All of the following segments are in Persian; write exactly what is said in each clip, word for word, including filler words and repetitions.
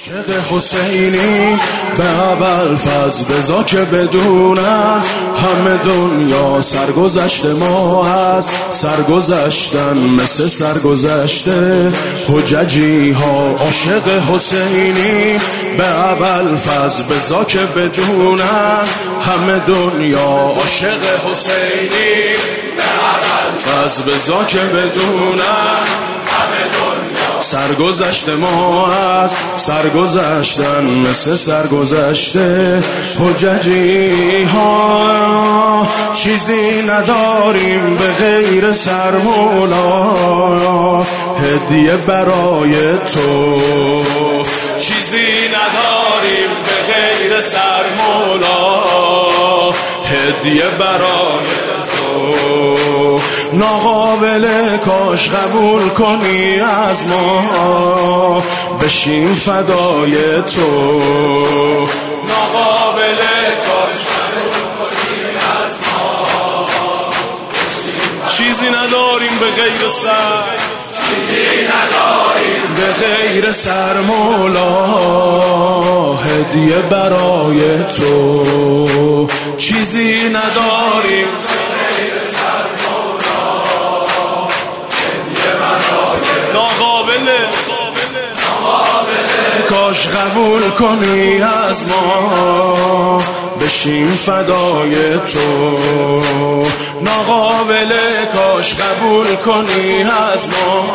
عاشق حسینی به ابوالفضل بذار که بدونن همه دنیا سرگذشت ما هست، سرگذشتن مثل سرگذشته حججی ها. عاشق حسینی به ابوالفضل بذار که بدونن همه دنیا عاشق حسینی به ابوالفضل بذار که بدونن همه دنیا سرگذشت ما از سرگذشتن مثل سرگذشته حججی ها. چیزی نداریم به غیر سرمولا هدیه برای تو، چیزی نداریم به غیر سرمولا هدیه برای تو. ناقابل کاش قبول کنی از ما بشیم فدای تو، ناقابل کاش قبول کنی از ما بشیم. چیزی نداریم به غیر سر، چیزی نداریم به غیر سر مولا هدیه برای تو، چیزی نداریم کاش قبول کنی از ما بشیم فدای تو، ناقابل کاش قبول کنی از ما.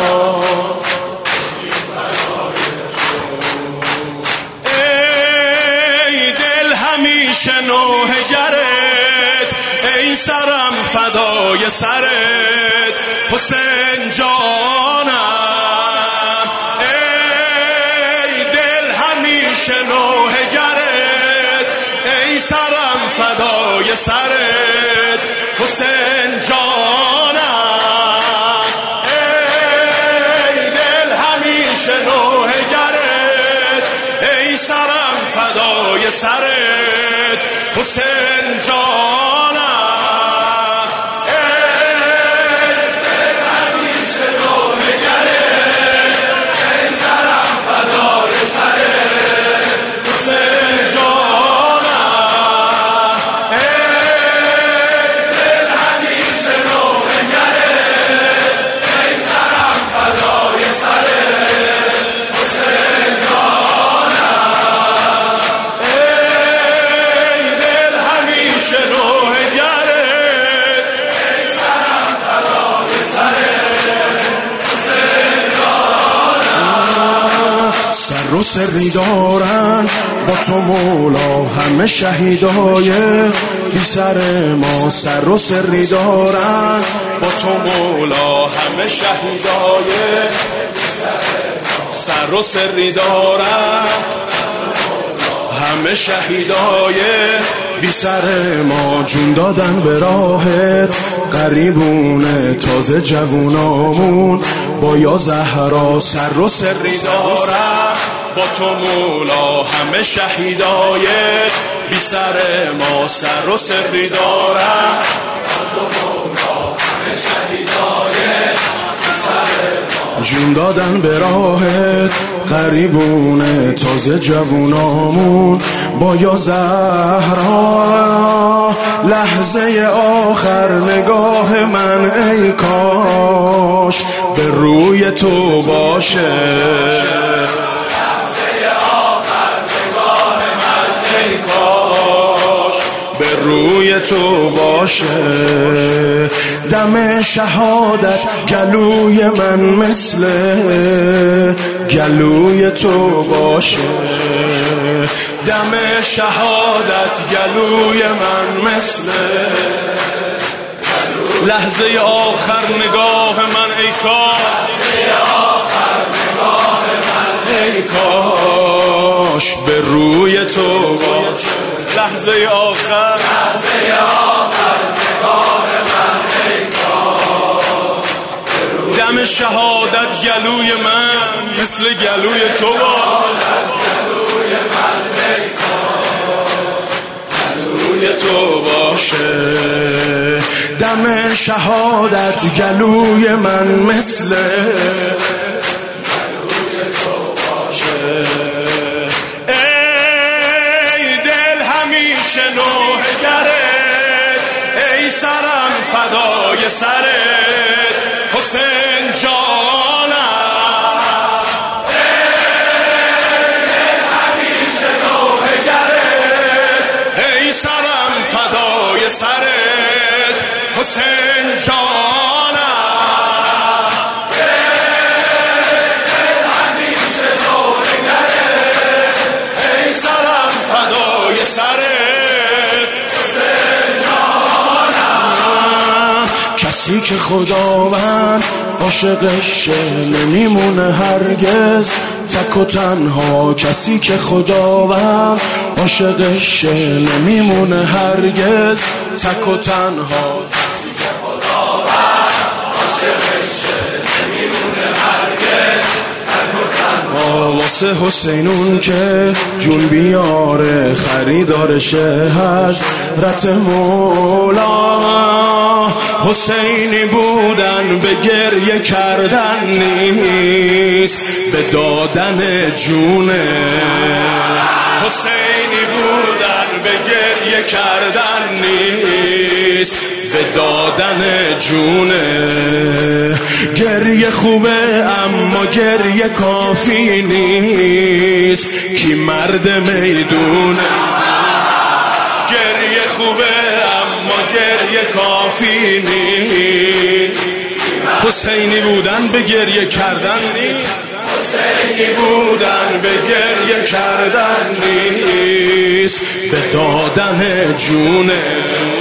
ای دل همیشه نوحه گرت، ای سرم فدای سرت حسین جانم. نوحه گرت ای سرم فدای سرت حسین جانم. ای دل همیشه نوحه گرت ای سرم فدای سرت حسین جانم. رو سری دارن با تو مولا همه شهیدای بی سر ما، سر رو سری دارن با تو مولا همه شهیدای سر رو سری دارن همه شهیدای بی سر ما، جون دادن به راهت قریبونه تازه جوونامون با یا زهرا سر رو سری دارن با تو مولا همه شهیدای بی سر ما، سر رو سری دارن با تو مولا همه شهیدای بی سر ما، جون دادن به راهت قریبونه تازه جوونامون با یا زهرا. لحظه آخر نگاه من ای کاش به روی تو باشه، روی تو باشه. دم شهادت گلوی من مثل گلوی تو باشه، دم شهادت گلوی من مثل لحظه آخر نگاه من ای کاش به روی تو باشه. لحظه آخر لحظه آخر نگاه من ای کاش دم شهادت گلوی من مثل گلوی تو گلوی من ای کاش گلوی تو باشه. دم شهادت گلوی من مثل گلوی تو باشه. فدای سرت حسین جانم، همیشه نوحه‌گرت، ای سرم فدای سرت حسین جانم، همیشه نوحه‌گرت، ای سرم فدای سرت حسین جانم. کسی که خداوند عاشقش نمیمونه هرگز تک و تنها، کسی که خداوند عاشقش نمیمونه هرگز تک و تنها، کسی که خداوند عاشقش نمیمونه هرگز تک و تنها. واسه حسینون که جون بیاره خریدارشه حضرت مولا، حسینی بودن به گریه کردن نیست به دادن جونه، حسینی بودن به گریه کردن نیست به دادن جونه. گریه خوبه اما گریه کافی نیست، کی مرد میدونه. گریه خوبه اما گریه کافی نیست، حسینی بودن به گریه کردن نیست، حسینی بودن به گریه کردن نیست به دادن جونه،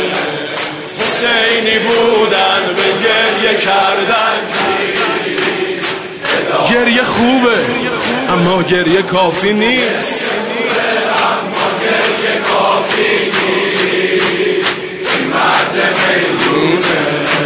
حسینی بودن به گریه کردن نیست. گریه خوبه اما گریه کافی نیست، اما گریه کافی نیست، مرد میدونه.